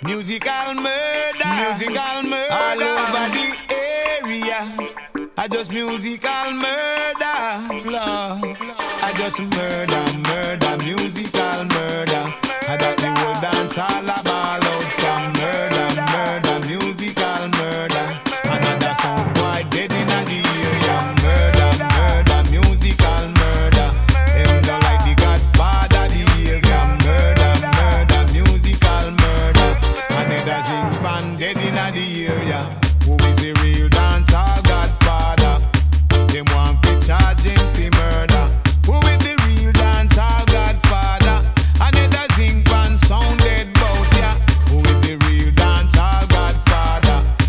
Musical murder, all over the area. I just musical murder, Lord. I just murder, musical